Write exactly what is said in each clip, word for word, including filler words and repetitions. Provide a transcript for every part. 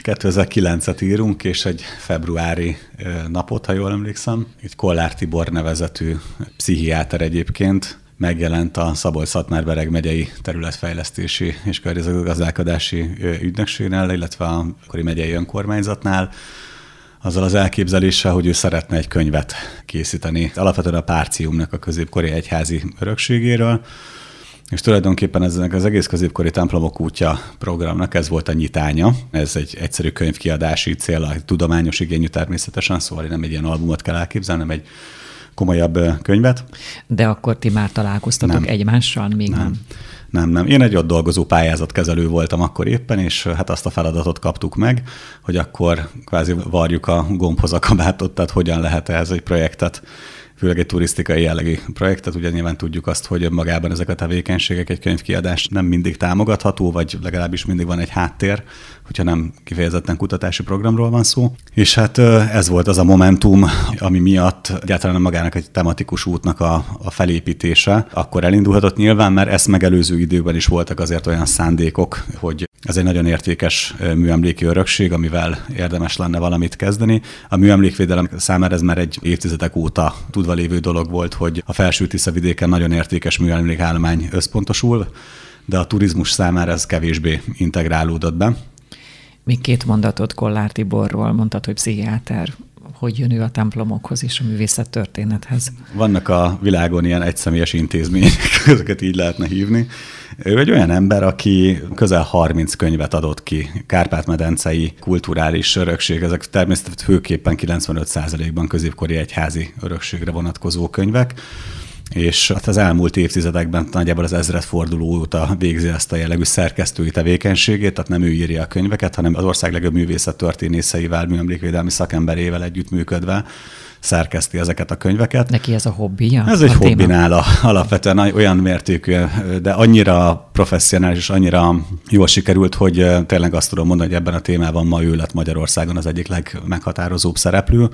kétezer-kilencet írunk, és egy februári napot, ha jól emlékszem. Egy Kollár Tibor nevezetű pszichiáter egyébként megjelent a Szabolcs-Szatmár-Bereg megyei területfejlesztési és környezetgazdálkodási ügynökségnél, illetve a akkori megyei önkormányzatnál, azzal az elképzeléssel, hogy ő szeretne egy könyvet készíteni. Alapvetően a Párciumnak a középkori egyházi örökségéről, és tulajdonképpen eznek az egész középkori templomok útja programnak ez volt a nyitánya. Ez egy egyszerű könyvkiadási cél, a tudományos igényű természetesen, szóval nem egy ilyen albumot kell elképzelni, hanem egy komolyabb könyvet. De akkor ti már találkoztatok nem. egymással? Még nem. nem. Nem, nem. Én egy ott dolgozó pályázatkezelő voltam akkor éppen, és hát azt a feladatot kaptuk meg, hogy akkor kvázi varjuk a gombhoz a kabátot, tehát hogyan lehet ez egy projektet, főleg egy turisztikai jellegű projektet. Ugye nyilván tudjuk azt, hogy magában ezek a tevékenységek, egy könyvkiadás nem mindig támogatható, vagy legalábbis mindig van egy háttér, hogyha nem kifejezetten kutatási programról van szó. És hát ez volt az a momentum, ami miatt egyáltalán magának egy tematikus útnak a, a felépítése akkor elindulhatott nyilván, mert ezt megelőző időben is voltak azért olyan szándékok, hogy ez egy nagyon értékes műemléki örökség, amivel érdemes lenne valamit kezdeni. A műemlékvédelem számára ez már egy évtizedek óta tudva lévő dolog volt, hogy a Felső-Tiszavidéken nagyon értékes műemlékállomány összpontosul, de a turizmus számára ez kevésbé integrálódott be. Még két mondatot Kollár Tiborról, mondtad, hogy pszichiáter. Hogy jön ő a templomokhoz és a művészettörténethez? Vannak a világon ilyen egyszemélyes intézmények, ezeket így lehetne hívni. Ő egy olyan ember, aki közel harminc könyvet adott ki, Kárpát-medencei kulturális örökség, ezek természetesen főképpen kilencvenöt százalékban középkori egyházi örökségre vonatkozó könyvek, és az elmúlt évtizedekben nagyjából az ezredforduló óta végzi ezt a jellegű szerkesztői tevékenységét, tehát nem ő írja a könyveket, hanem az ország legjobb művészettörténészeivel, műemlékvédelmi szakemberével együttműködve szerkeszti ezeket a könyveket. Neki ez a hobbija? Ez egy hobbi nála alapvetően olyan mértékű, de annyira professzionális és annyira jól sikerült, hogy tényleg azt tudom mondani, hogy ebben a témában ma ő lett Magyarországon az egyik legmeghatározóbb szereplő.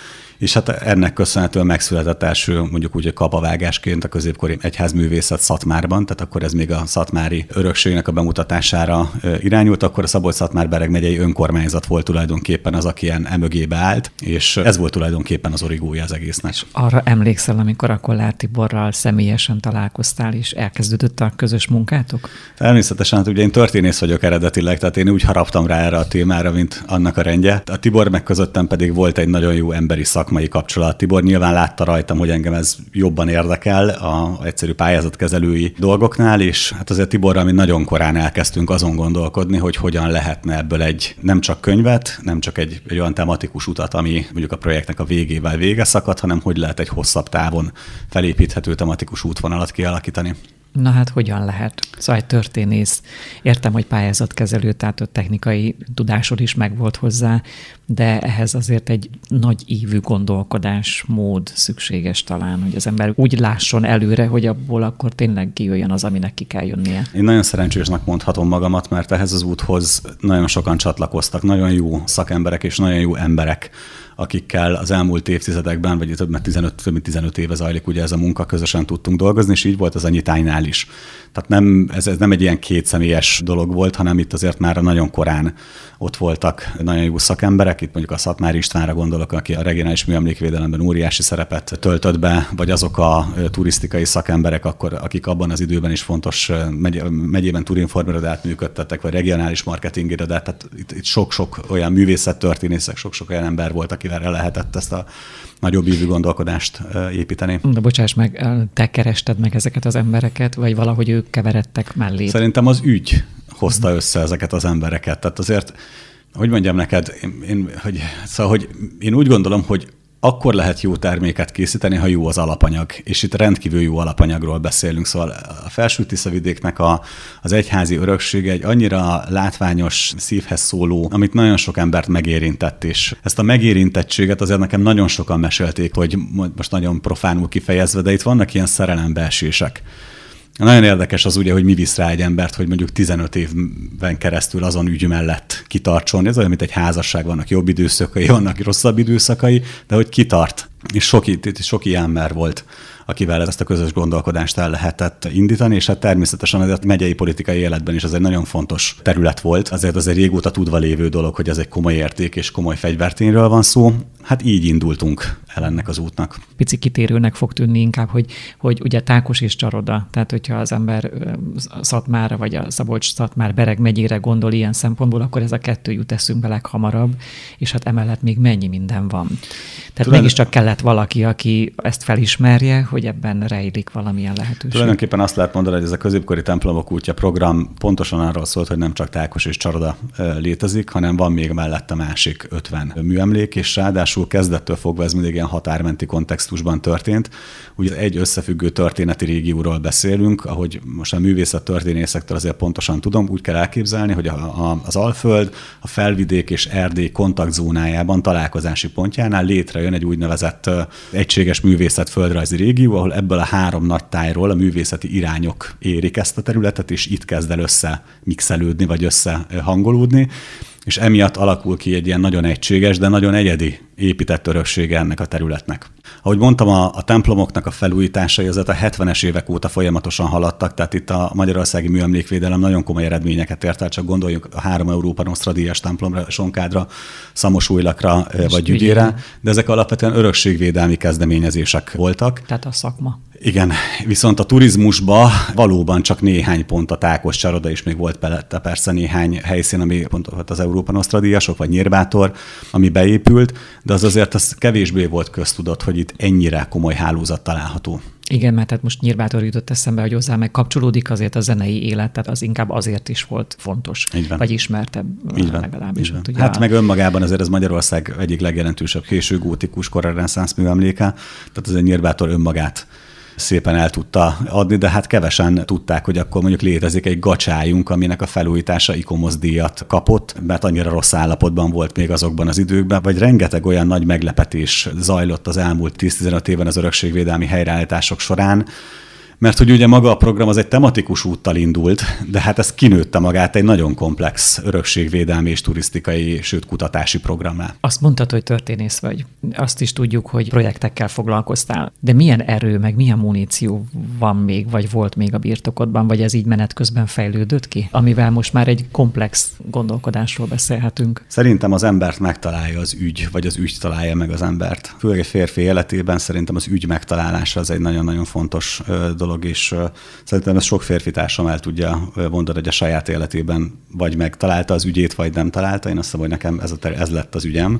És hát ennek köszönhetően megszületett első, mondjuk úgy, hogy kapavágásként a középkori egyházművészet Szatmárban, tehát akkor ez még a szatmári örökségnek a bemutatására irányult, akkor a Szabolcs-Szatmár-Bereg megyei önkormányzat volt tulajdonképpen az, aki ilyen emögébe állt, és ez volt tulajdonképpen az origója az egésznek. És arra emlékszel, amikor a Kollár Tiborral személyesen találkoztál, és elkezdődött a közös munkátok? Természetesen, hát ugye én történész vagyok eredetileg, tehát én úgy haraptam rá erre a témára, mint annak a rendje. A Tibor meg közöttem pedig volt egy nagyon jó emberi szak mai kapcsolat. Tibor nyilván látta rajtam, hogy engem ez jobban érdekel a egyszerű pályázatkezelői dolgoknál, és hát azért Tiborral mi nagyon korán elkezdtünk azon gondolkodni, hogy hogyan lehetne ebből egy nem csak könyvet, nem csak egy, egy olyan tematikus utat, ami mondjuk a projektnek a végével vége szakad, hanem hogy lehet egy hosszabb távon felépíthető tematikus útvonalat kialakítani. Na hát hogyan lehet? Szóval egy történész, értem, hogy pályázatkezelő, tehát a technikai tudásod is megvolt hozzá, de ehhez azért egy nagy ívű gondolkodásmód szükséges talán, hogy az ember úgy lásson előre, hogy abból akkor tényleg kijöjjön az, aminek ki kell jönnie. Én nagyon szerencsésnek mondhatom magamat, mert ehhez az úthoz nagyon sokan csatlakoztak, nagyon jó szakemberek és nagyon jó emberek, akikkel az elmúlt évtizedekben, vagy több mint tizenöt, több mint tizenöt éve zajlik ugye ez a munka, közösen tudtunk dolgozni, és így volt az a nyitánynál is. Tehát nem, ez, ez nem egy ilyen kétszemélyes dolog volt, hanem itt azért már nagyon korán ott voltak nagyon jó szakemberek, itt mondjuk a Szatmári Istvánra gondolok, aki a regionális műemlékvédelemben óriási szerepet töltött be, vagy azok a turisztikai szakemberek, akkor, akik abban az időben is fontos megy, megyében turinformirodát működtettek, vagy regionális marketingirodát, tehát itt, itt sok-sok olyan művészettörténészek, sok-sok olyan ember volt, akivel lehetett ezt a nagyobb ívű gondolkodást építeni. De bocsáss meg, te kerested meg ezeket az embereket, vagy valahogy ők keveredtek mellé? Szerintem az ügy hozta össze ezeket az embereket. Tehát azért, hogy mondjam neked, én, én, hogy, szóval, hogy én úgy gondolom, hogy akkor lehet jó terméket készíteni, ha jó az alapanyag. És itt rendkívül jó alapanyagról beszélünk. Szóval a Felső-Tiszavidéknek a, az egyházi öröksége egy annyira látványos, szívhez szóló, amit nagyon sok embert megérintett. És ezt a megérintettséget azért nekem nagyon sokan mesélték, hogy most nagyon profánul kifejezve, de itt vannak ilyen szerelembeesések. Nagyon érdekes az ugye, hogy mi visz rá egy embert, hogy mondjuk tizenöt évben keresztül azon ügy mellett kitartson. Ez olyan, mint egy házasság, vannak jobb időszakai, vannak rosszabb időszakai, de hogy kitart. És sok, sok ilyen ember volt, akivel ezt a közös gondolkodást el lehetett indítani, és hát természetesen a megyei politikai életben is ez egy nagyon fontos terület volt. Azért az egy régóta tudva lévő dolog, hogy ez egy komoly érték és komoly fegyvertényről van szó. Hát így indultunk el ennek az útnak. Pici kitérőnek fog tűnni inkább, hogy, hogy ugye Tákos és Csaroda, tehát hogyha az ember Szatmárra vagy a Szabolcs-Szatmár-Bereg megyére gondol ilyen szempontból, akkor ez a kettő jut eszünkbe leghamarabb, és hát emellett még mennyi minden van. Tehát Tudod, mégiscsak kellett valaki, aki ezt felismerje, hogy ebben rejlik valamilyen lehetőség. Tulajdonképpen azt lehet mondani, hogy ez a középkori templomok útja program pontosan arról szólt, hogy nem csak Tákos és Csaroda létezik, hanem van még mellette másik ötven műemlék, és ráadásul kezdettől fogva ez mindig ilyen határmenti kontextusban történt. Ugye egy összefüggő történeti régióról beszélünk, ahogy most a művészettörténészektől azért pontosan tudom, úgy kell elképzelni, hogy a, a, az Alföld, a Felvidék és Erdély kontaktzónájában, találkozási pontjánál létrejön egy úgynevezett egységes művészet-földrajzi régió, ahol ebből a három nagy tájról a művészeti irányok érik ezt a területet, és itt kezd el összemixelődni, vagy összehangolódni, és emiatt alakul ki egy ilyen nagyon egységes, de nagyon egyedi épített öröksége ennek a területnek. Ahogy mondtam, a, a templomoknak a felújításai azért a hetvenes évek óta folyamatosan haladtak, tehát itt a magyarországi műemlékvédelem nagyon komoly eredményeket ért el, csak gondoljunk a három Európa Nostra díjas templomra, Sonkádra, Szamosújlakra vagy Gyügyére, de ezek alapvetően örökségvédelmi kezdeményezések voltak. Tehát a szakma. Igen, viszont a turizmusban valóban csak néhány pont, a Tákos, Csaroda is még volt persze néhány helyszín, ami pont az Európa Nostra díjasok, vagy Nyírbátor, ami beépült, de az azért az kevésbé volt köztudott, hogy itt ennyire komoly hálózat található. Igen, mert hát most Nyírbátor jutott eszembe, hogy hozzá meg kapcsolódik azért a zenei élet, tehát az inkább azért is volt fontos, vagy ismertebb legalábbis. Hát, hát meg önmagában azért ez Magyarország egyik legjelentősebb késő gótikus korreneszánsz műemléke, tehát az egy Nyírbátor önmagát szépen el tudta adni, de hát kevesen tudták, hogy akkor mondjuk létezik egy gacsájunk, aminek a felújítása ICOMOS díjat kapott, mert annyira rossz állapotban volt még azokban az időkben, vagy rengeteg olyan nagy meglepetés zajlott az elmúlt tíz-tizenöt évben az örökségvédelmi helyreállítások során, mert hogy ugye maga a program az egy tematikus úttal indult, de hát ez kinőtte magát egy nagyon komplex örökségvédelmi és turisztikai, sőt kutatási programnál. Azt mondtad, hogy történész vagy. Azt is tudjuk, hogy projektekkel foglalkoztál. De milyen erő, meg milyen muníció van még, vagy volt még a birtokodban, vagy ez így menet közben fejlődött ki? Amivel most már egy komplex gondolkodásról beszélhetünk. Szerintem az embert megtalálja az ügy, vagy az ügy találja meg az embert. Főleg egy férfi életében szerintem az ügy megtalálása az egy nagyon-nagyon fontos dolog, és uh, szerintem ezt sok férfi társam el tudja mondani, hogy a saját életében vagy megtalálta az ügyét, vagy nem találta. Én azt hiszem, hogy nekem ez, a ter- ez lett az ügyem.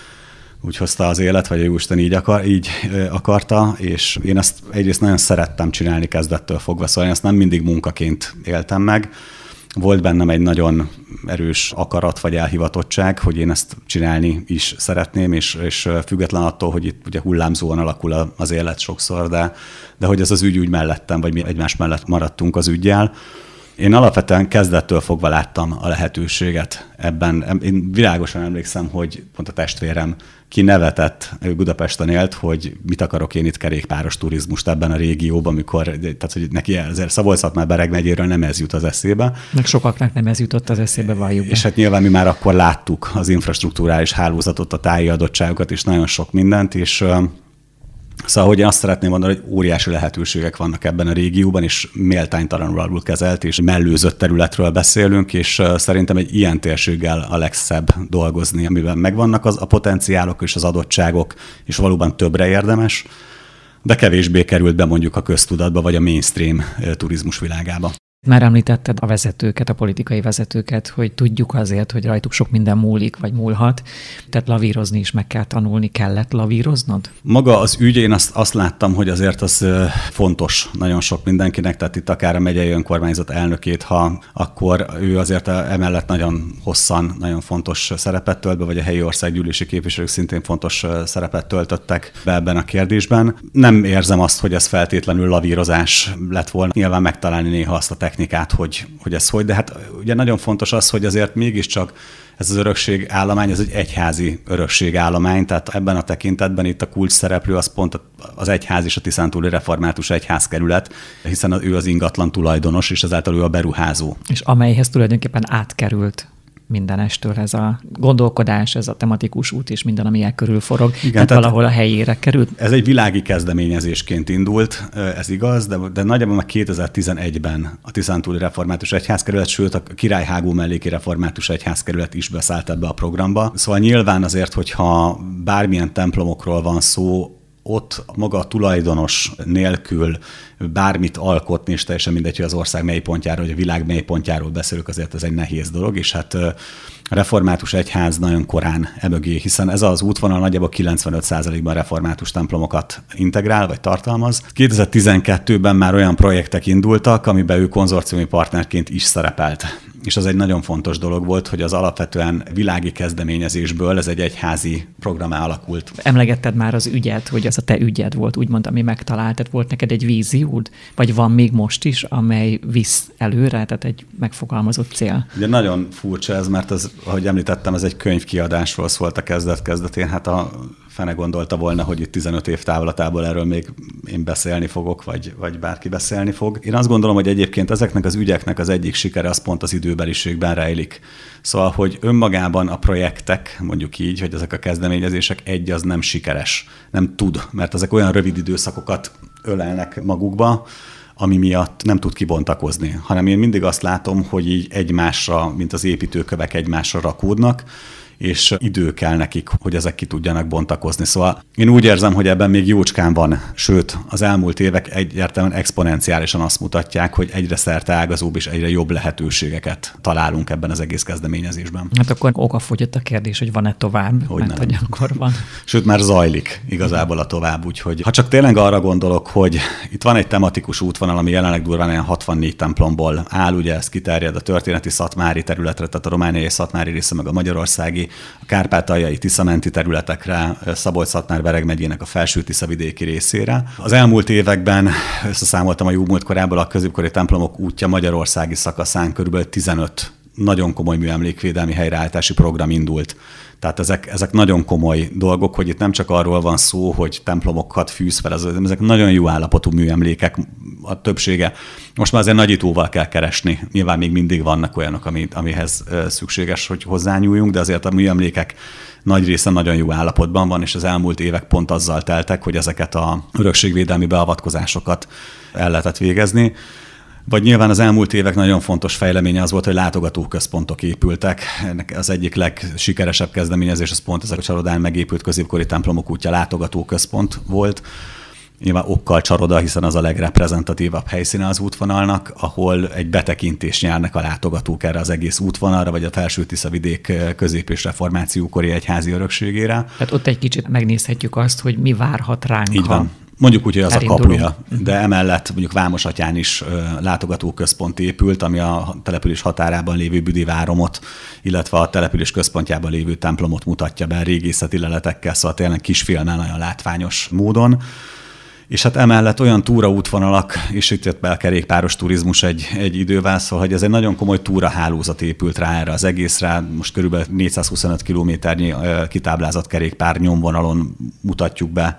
Úgy hozta az élet, vagy a Jóisten így, akar, így uh, akarta, és én ezt egyrészt nagyon szerettem csinálni kezdettől fogva, szóval én ezt nem mindig munkaként éltem meg. Volt bennem egy nagyon erős akarat vagy elhivatottság, hogy én ezt csinálni is szeretném, és, és független attól, hogy itt ugye hullámzóan alakul az élet sokszor, de, de hogy ez az ügy úgy mellettem, vagy mi egymás mellett maradtunk az üggyel. Én alapvetően kezdettől fogva láttam a lehetőséget ebben. Én világosan emlékszem, hogy pont a testvérem ki nevetett, ő Budapesten élt, hogy mit akarok én itt kerékpáros turizmust ebben a régióban, amikor, tehát hogy neki azért Szabolcs-Szatmár-Bereg megyéről nem ez jut az eszébe. Meg sokaknak nem ez jutott az eszébe, valljuk be. És hát nyilván mi már akkor láttuk az infrastrukturális hálózatot, a táji adottságokat és nagyon sok mindent, és szóval, hogy én azt szeretném mondani, hogy óriási lehetőségek vannak ebben a régióban, és méltánytalanul alul kezelt, és mellőzött területről beszélünk, és szerintem egy ilyen térséggel a legszebb dolgozni, amiben megvannak az, a potenciálok és az adottságok, és valóban többre érdemes, de kevésbé került be mondjuk a köztudatba, vagy a mainstream turizmus világába. Már említetted a vezetőket, a politikai vezetőket, hogy tudjuk azért, hogy rajtuk sok minden múlik, vagy múlhat. Tehát lavírozni is meg kell tanulni. Kellett lavíroznod? Maga az ügy, én azt, azt láttam, hogy azért az fontos nagyon sok mindenkinek, tehát itt akár a megyei önkormányzat elnökét, ha akkor ő azért emellett nagyon hosszan, nagyon fontos szerepet tölt be, vagy a helyi országgyűlési képviselők szintén fontos szerepet töltöttek be ebben a kérdésben. Nem érzem azt, hogy ez feltétlenül lavírozás lett volna. Nyilván megtalálni néha azt a technikát, hogy, hogy ez hogy, de hát ugye nagyon fontos az, hogy azért mégiscsak ez az örökségállomány, ez egy egyházi örökségállomány, tehát ebben a tekintetben itt a kulcs szereplő az pont az egyház és a Tiszántúli Református Egyházkerület, hiszen ő az ingatlan tulajdonos, és ezáltal ő a beruházó. És amelyhez tulajdonképpen átkerült mindenestől ez a gondolkodás, ez a tematikus út és minden, ami el körül forog. Igen, tehát, tehát valahol a helyére került. Ez egy világi kezdeményezésként indult, ez igaz, de, de nagyjából már kétezer-tizenegyben a Tiszántúli Református Egyházkerület, sőt a Királyhágó melléki Református Egyházkerület is beszállt ebbe a programba. Szóval nyilván azért, hogyha bármilyen templomokról van szó, ott maga a tulajdonos nélkül bármit alkotni, és teljesen mindegy, hogy az ország mely pontjáról, vagy a világ mely pontjáról beszélünk, azért ez egy nehéz dolog, és hát a református egyház nagyon korán emögé, hiszen ez az útvonal nagyjából kilencvenöt százalékban református templomokat integrál, vagy tartalmaz. kétezer-tizenkettőben már olyan projektek indultak, amiben ő konzorciumi partnerként is szerepelt. És az egy nagyon fontos dolog volt, hogy az alapvetően világi kezdeményezésből ez egy egyházi programá alakult. Emlegetted már az ügyet, hogy az a te ügyed volt, úgymond, ami megtalált. Tehát volt neked egy víziód, vagy van még most is, amely visz előre, tehát egy megfogalmazott cél? Ugye nagyon furcsa ez, mert az, ahogy említettem, ez egy könyvkiadásról szólt a kezdet-kezdetén. Hát a fene gondolta volna, hogy itt tizenöt év távlatából erről még én beszélni fogok, vagy, vagy bárki beszélni fog. Én azt gondolom, hogy egyébként ezeknek az ügyeknek az egyik sikere az pont az időbeliségben rejlik. Szóval, hogy önmagában a projektek, mondjuk így, hogy ezek a kezdeményezések egy az nem sikeres, nem tud, mert ezek olyan rövid időszakokat ölelnek magukba, ami miatt nem tud kibontakozni, hanem én mindig azt látom, hogy így egymásra, mint az építőkövek egymásra rakódnak, és idő kell nekik, hogy ezek ki tudjanak bontakozni. Szóval én úgy érzem, hogy ebben még jócskán van, sőt, az elmúlt évek egyértelműen exponenciálisan azt mutatják, hogy egyre szerteágazóbb és egyre jobb lehetőségeket találunk ebben az egész kezdeményezésben. Hát akkor okafogyott a kérdés, hogy van-e tovább, hogy mert nem. Hogy akkor van. Sőt, már zajlik igazából a tovább, úgyhogy ha csak tényleg arra gondolok, hogy itt van egy tematikus útvonal, ami jelenleg durván ilyen hatvannégy templomból áll, ugye ez kiterjed a történeti szatmári területre, tehát a romániai szatmári része, meg a magyarországi, a kárpátaljai tiszamenti területekre, Szabolcs-Szatmár-Bereg megyének a Felső-Tiszavidéki részére. Az elmúlt években összeszámoltam a jó múlt korából a középkori templomok útja magyarországi szakaszán körülbelül tizenöt nagyon komoly műemlékvédelmi helyreállítási program indult. Tehát ezek, ezek nagyon komoly dolgok, hogy itt nem csak arról van szó, hogy templomokat fűz fel, ezek nagyon jó állapotú műemlékek, a többsége. Most már azért nagyítóval kell keresni. Nyilván még mindig vannak olyanok, amihez szükséges, hogy hozzányúljunk, de azért a műemlékek nagy része nagyon jó állapotban van, és az elmúlt évek pont azzal teltek, hogy ezeket a örökségvédelmi beavatkozásokat el lehetett végezni. Vagy nyilván az elmúlt évek nagyon fontos fejleménye az volt, hogy látogatóközpontok épültek. Ennek az egyik legsikeresebb kezdeményezés az pont ezek a Csarodán megépült középkori templomok útja látogatóközpont volt. Nyilván okkal csaroda, hiszen az a legreprezentatívabb helyszíne az útvonalnak, ahol egy betekintést nyernek a látogatók erre az egész útvonalra, vagy a Felső-Tiszavidék közép- és reformációkori egyházi örökségére. Hát ott egy kicsit megnézhetjük azt, hogy mi várhat ránk. Így van. Mondjuk úgy, hogy az elindulunk. A kapuja, de emellett mondjuk Vámosatyán is látogatóközpont épült, ami a település határában lévő Büdi váromot, illetve a település központjában lévő templomot mutatja be régészeti leletekkel, szóval tényleg kisfilmmel nagyon látványos módon. És hát emellett olyan túraútvonalak, és itt jött be a kerékpáros turizmus egy, egy idővel, szóval, hogy ez egy nagyon komoly túrahálózat épült rá erre az egészre. Most körülbelül négyszázhuszonöt kilométernyi kitáblázott kerékpár nyomvonalon mutatjuk be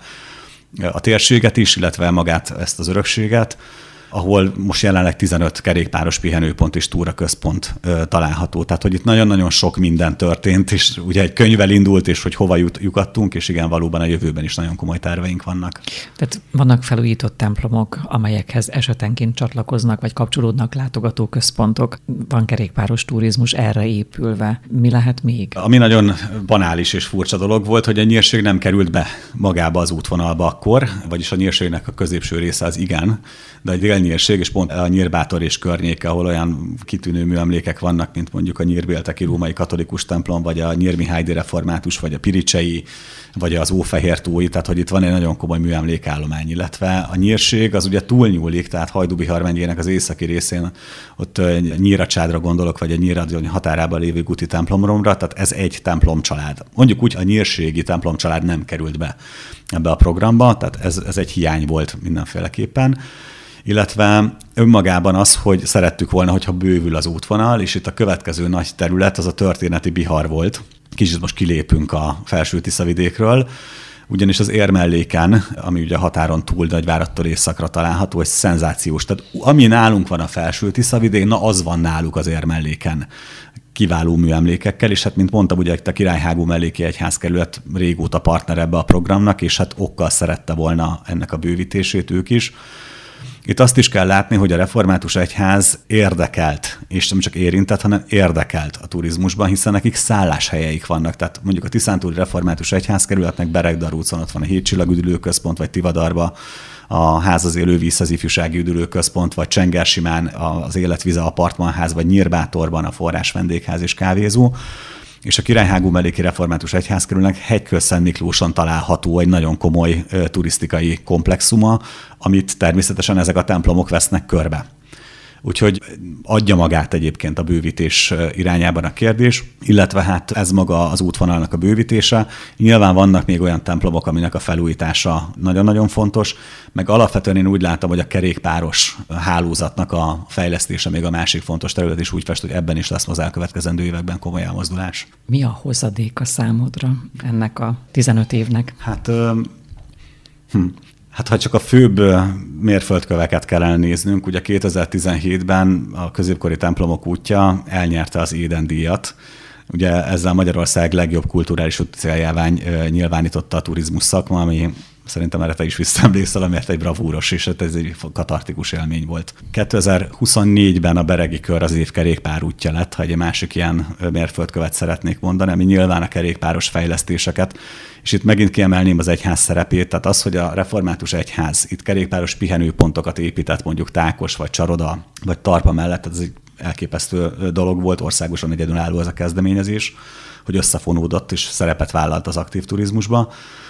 a térséget is, illetve magát ezt az örökséget, ahol most jelenleg tizenöt kerékpáros pihenőpont és túraközpont található. Tehát, hogy itt nagyon-nagyon sok minden történt, és ugye egy könyvvel indult, és hogy hova jut, lyukadtunk, és igen, valóban a jövőben is nagyon komoly terveink vannak. Tehát vannak felújított templomok, amelyekhez esetenként csatlakoznak, vagy kapcsolódnak látogatóközpontok. Van kerékpáros turizmus erre épülve. Mi lehet még? Ami nagyon banális és furcsa dolog volt, hogy a nyírség nem került be magába az útvonalba akkor, vagyis a nyírségnek a középső része az igen, de egy délnyírség, és pont a Nyírbátor és környéke, ahol olyan kitűnő műemlékek vannak, mint mondjuk a nyírbélteki római katolikus templom, vagy a nyírmihálydi református, vagy a piricsei, vagy az ófehértói, tehát hogy itt van egy nagyon komoly műemlékállomány, illetve a nyírség az ugye túlnyúlik, tehát Hajdú-Bihar megyének az északi részén, ott Nyíracsádra gondolok, vagy a Nyírad határában lévő Guti templomromra, tehát ez egy templomcsalád. Mondjuk úgy, a nyírségi templomcsalád nem került be ebbe a programba, tehát ez, ez egy hiány volt mindenféleképpen. Illetve önmagában az, hogy szerettük volna, hogyha bővül az útvonal, és itt a következő nagy terület az a történeti Bihar volt. Kicsit most kilépünk a Felső-Tiszavidékről, ugyanis az érmelléken, ami ugye a határon túl Nagyváradtól északra található, egy szenzációs. Tehát ami nálunk van a Felső-Tiszavidék, na az van náluk az érmelléken. kiváló műemlékekkel, és hát mint mondtam, ugye a Királyhágó melléki egyházkerület régóta partner ebbe a programnak, és hát okkal szerette volna ennek a bővítését ők is. Itt azt is kell látni, hogy a református egyház érdekelt, és nem csak érintett, hanem érdekelt a turizmusban, hiszen nekik szálláshelyeik vannak. Tehát mondjuk a Tiszántúli Református Egyházkerületnek Beregdarúcon ott van a Hétcsillag üdülőközpont, vagy Tivadarba a Ház az élővíz, az ifjúsági üdülőközpont, vagy Csengersimán az Életvize apartmanház, vagy Nyírbátorban a Forrás vendégház és kávézó. És a Királyhágó melléki református egyházkerületnek Hegyköz-Szentmiklóson található egy nagyon komoly ö, turisztikai komplexuma, amit természetesen ezek a templomok vesznek körbe. Úgyhogy adja magát egyébként a bővítés irányában a kérdés, illetve hát ez maga az útvonalnak a bővítése. Nyilván vannak még olyan templomok, aminek a felújítása nagyon-nagyon fontos, meg alapvetően én úgy látom, hogy a kerékpáros hálózatnak a fejlesztése még a másik fontos terület, és úgy fest, hogy ebben is lesz az elkövetkezendő években komoly elmozdulás. Mi a hozadéka számodra ennek a tizenöt évnek? Hát... Hm. Hát ha csak a főbb mérföldköveket kellene néznünk, ugye kétezer-tizenhétben a középkori templomok útja elnyerte az Éden-díjat. Ugye ezzel Magyarország legjobb kulturális úti céljává nyilvánította a turizmus szakma, ami szerintem erre te is visszaemlékszel, mert egy bravúros, és ez egy katartikus élmény volt. kétezer-huszonnégyben a Beregi Kör az év kerékpárútja lett, ha egy másik ilyen mérföldkövet szeretnék mondani, ami nyilván a kerékpáros fejlesztéseket, és itt megint kiemelném az egyház szerepét, tehát az, hogy a református egyház itt kerékpáros pihenőpontokat épített, mondjuk Tákos, vagy Csaroda, vagy Tarpa mellett, ez egy elképesztő dolog volt, országosan egyedülálló ez a kezdeményezés, hogy összefonódott és szerepet vállalt az aktív turizmusba.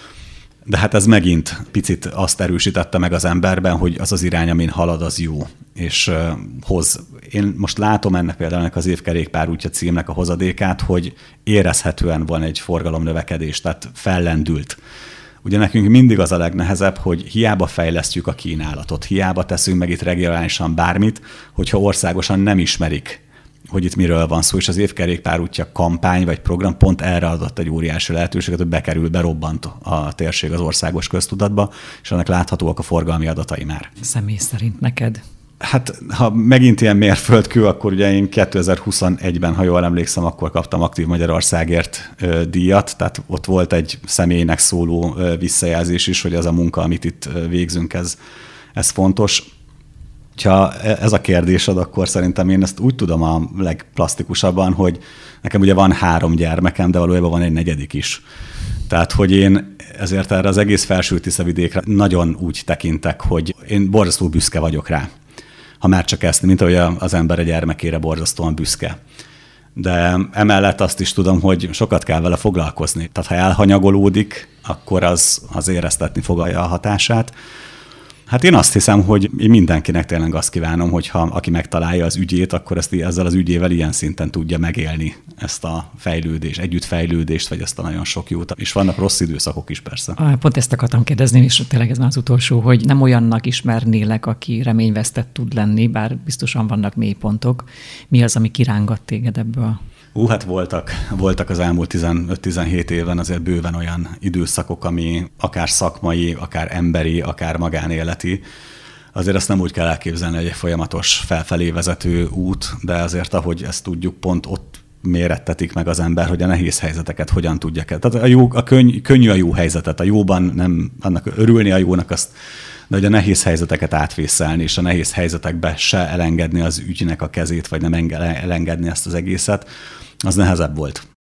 De hát ez megint picit azt erősítette meg az emberben, hogy az az irány, amin halad, az jó, és uh, hoz. Én most látom ennek például ennek az év kerékpárútja címnek a hozadékát, hogy érezhetően van egy forgalomnövekedés, tehát fellendült. Ugye nekünk mindig az a legnehezebb, hogy hiába fejlesztjük a kínálatot, hiába teszünk meg itt regionálisan bármit, hogyha országosan nem ismerik, hogy itt miről van szó, és az évkerékpárútja kampány vagy program pont erre adott egy óriási lehetőséget, hogy bekerül, berobbant a térség az országos köztudatba, és annak láthatóak a forgalmi adatai már. Személy szerint neked? Hát, ha megint ilyen mérföldkő, akkor ugye én kétezer-huszonegyben, ha jól emlékszem, akkor kaptam Aktív Magyarországért ö, díjat, tehát ott volt egy személynek szóló ö, visszajelzés is, hogy az a munka, amit itt végzünk, ez, ez fontos. Ha ez a kérdésed, akkor szerintem én ezt úgy tudom a legplastikusabban, hogy nekem ugye van három gyermekem, de valójában van egy negyedik is. Tehát, hogy én ezért erre az egész Felső-Tiszavidékre nagyon úgy tekintek, hogy én borzasztó büszke vagyok rá. Ha már csak ezt, mint ahogy az ember a gyermekére borzasztóan büszke. De emellett azt is tudom, hogy sokat kell vele foglalkozni. Tehát, ha elhanyagolódik, akkor az, az éreztetni fogja a hatását. Hát én azt hiszem, hogy én mindenkinek tényleg azt kívánom, hogy ha aki megtalálja az ügyét, akkor ezt ezzel az ügyével ilyen szinten tudja megélni ezt a fejlődést, együttfejlődést, vagy ezt a nagyon sok jót. És vannak rossz időszakok is persze. Pont ezt akartam kérdezni, és tényleg ez már az utolsó, hogy nem olyannak ismernélek, aki reményvesztett tud lenni, bár biztosan vannak mélypontok. Mi az, ami kirángat téged ebből? Ú, hát voltak, voltak az elmúlt tizenöt-tizenhét évben azért bőven olyan időszakok, ami akár szakmai, akár emberi, akár magánéleti. Azért ezt nem úgy kell elképzelni, hogy egy folyamatos felfelé vezető út, de azért, ahogy ezt tudjuk, pont ott mérettetik meg az ember, hogy a nehéz helyzeteket hogyan tudja kell. Tehát a, jó, a könny, könnyű a jó helyzetet, a jóban nem, annak örülni a jónak azt, de hogy a nehéz helyzeteket átvészelni, és a nehéz helyzetekbe se elengedni az ügynek a kezét, vagy nem elengedni ezt az egészet, az nehezebb volt.